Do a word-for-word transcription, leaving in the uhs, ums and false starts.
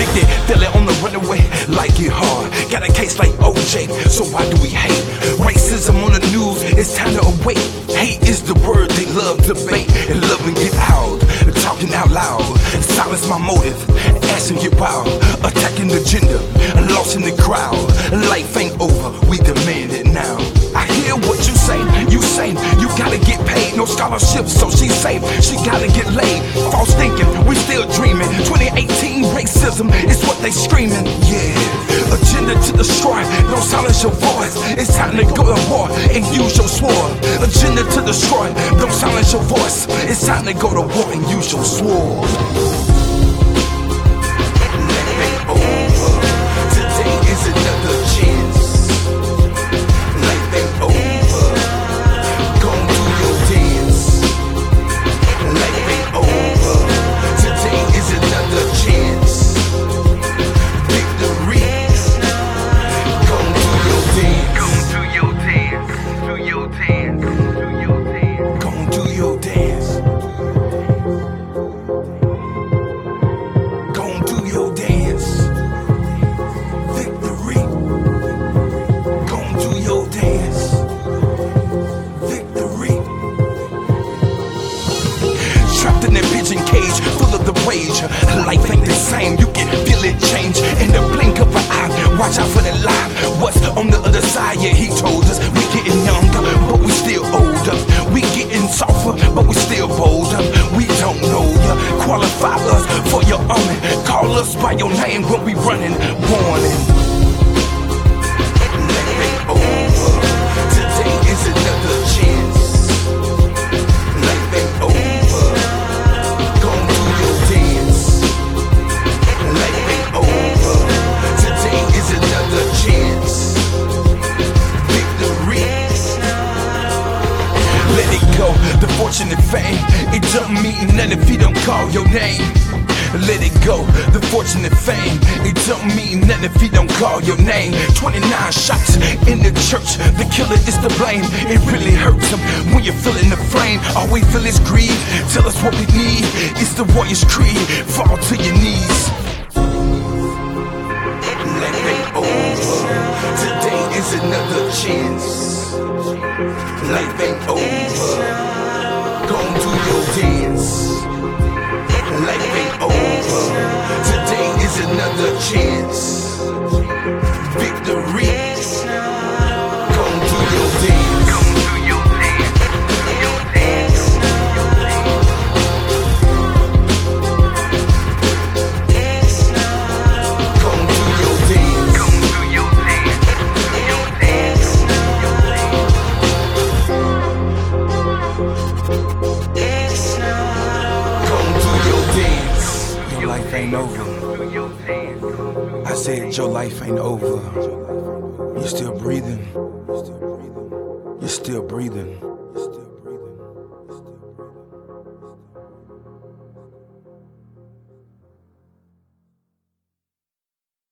fifty, feel it on the runaway, like it hard. Got a case like O J, so why do we hate? Racism on the news, it's time to awake. Hate is the word they love to debate, and love and get out, talking out loud. Silence my motive, asking get wild, attacking the gender, lost in the crowd. Life ain't over, we demand it now. I hear what you say, you say you gotta get paid, no scholarship, so she's safe, she gotta get laid. False thinking, we still dreaming. twenty eighteen racism is what they screaming. Yeah, agenda to destroy, don't silence your voice. It's time to go to war and use your sword. Agenda to destroy, don't silence your voice. It's time to go to war and use your sword. Life ain't the same, you can feel it change in the blink of an eye. Watch out for that lie, what's on the other side? Yeah, he told us we getting younger, but we still older. We getting softer, but we still bolder. We don't know ya, qualify us for your army. Call us by your name when we running, warning. Life ain't over, today is another chance. Life ain't over. The fortune and fame, it don't mean nothing if he don't call your name. Let it go, the fortune and fame, it don't mean nothing if he don't call your name. Twenty-nine shots in the church, the killer is to blame. It really hurts him when you're feeling the flame. All we feel is greed, tell us what we need. It's the warrior's creed, fall to your knees. Life ain't over, today is another chance. Life ain't over, gon' do your dance. Life ain't over, today is another chance. Victory, gon' do your dance. Gon' do your dance, your dance. Gon' do your dance, gon' do your dance, your dance. Your life ain't over. I said your life ain't over. You're still breathing. You're still breathing.